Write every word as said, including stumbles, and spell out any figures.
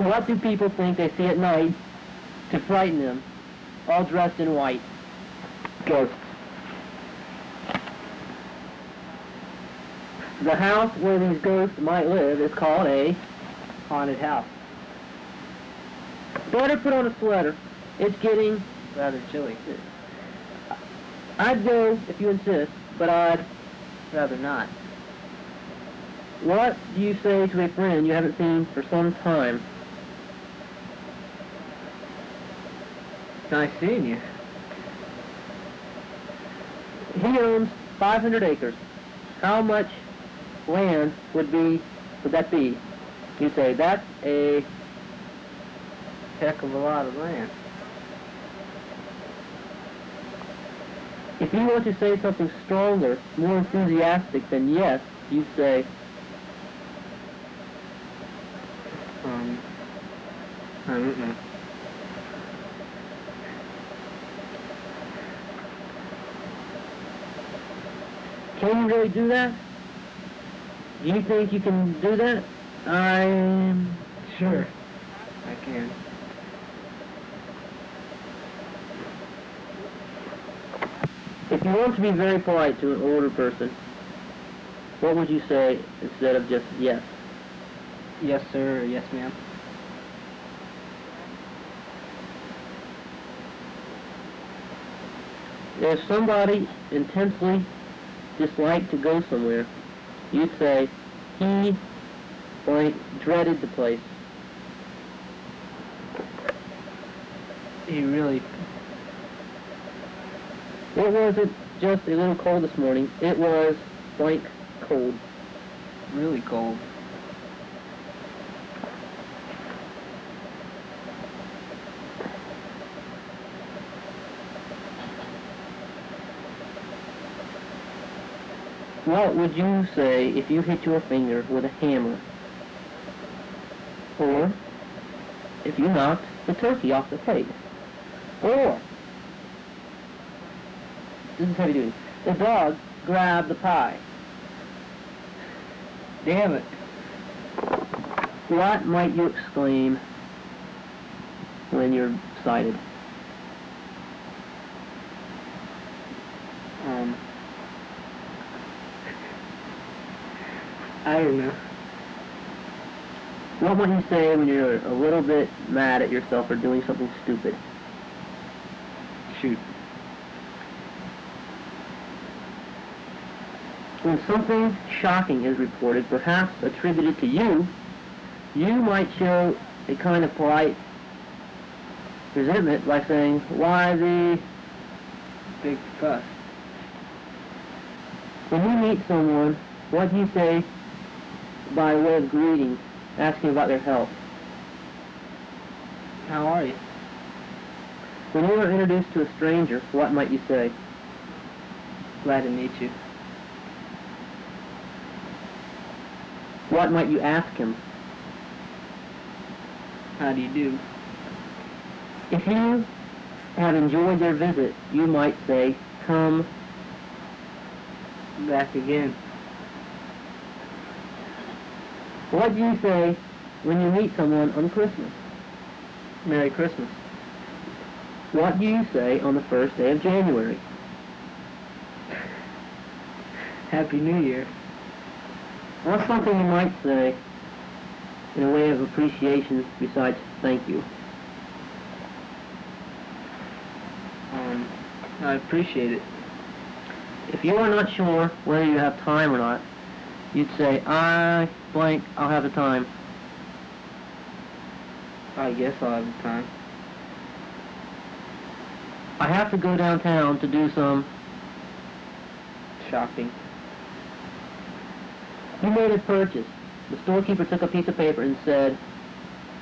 What do people think they see at night to frighten them, all dressed in white? Ghosts. The house where these ghosts might live is called a Haunted house. better put on a sweater. It's getting Rather chilly. I'd go if you insist, but I'd Rather not. What do you say to a friend you haven't seen for some time? Nice seeing you. He owns five hundred acres. How much land would be would that be? You say that's a Heck of a lot of land. If you want to say something stronger, more enthusiastic than yes, you say Um, I don't know. Can you really do that? Do you think you can do that? I'm Sure, I can. If you want to be very polite to an older person, what would you say instead of just yes? Yes, sir, or yes, ma'am. If somebody intensely disliked to go somewhere, you'd say he blank dreaded the place. He really, It wasn't just a little cold this morning, it was blank cold. really cold. What would you say if you hit your finger with a hammer? Or if you knocked the turkey off the plate? Or, this is heavy duty, the dog grabbed the pie? Damn it. What might you exclaim when you're excited? Um, I don't know. What might you say when you're a little bit mad at yourself for doing something stupid? Shoot. When something shocking is reported, perhaps attributed to you, you might show a kind of polite resentment by saying, why the... Big fuss. When you meet someone, what do you say by way of greeting, asking about their health? How are you? When you are introduced to a stranger, what might you say? Glad to meet you. What might you ask him? How do you do? If you have enjoyed their visit, you might say, come Back again. What do you say when you meet someone on Christmas? Merry Christmas. What do you say on the first day of January? Happy New Year. What's something you might say in a way of appreciation besides thank you? Um, I appreciate it. If you are not sure whether you have time or not, you'd say, I blank, I'll have the time. I guess I'll have the time. I have to go downtown to do some... Shopping. You made a purchase. The storekeeper took a piece of paper and said,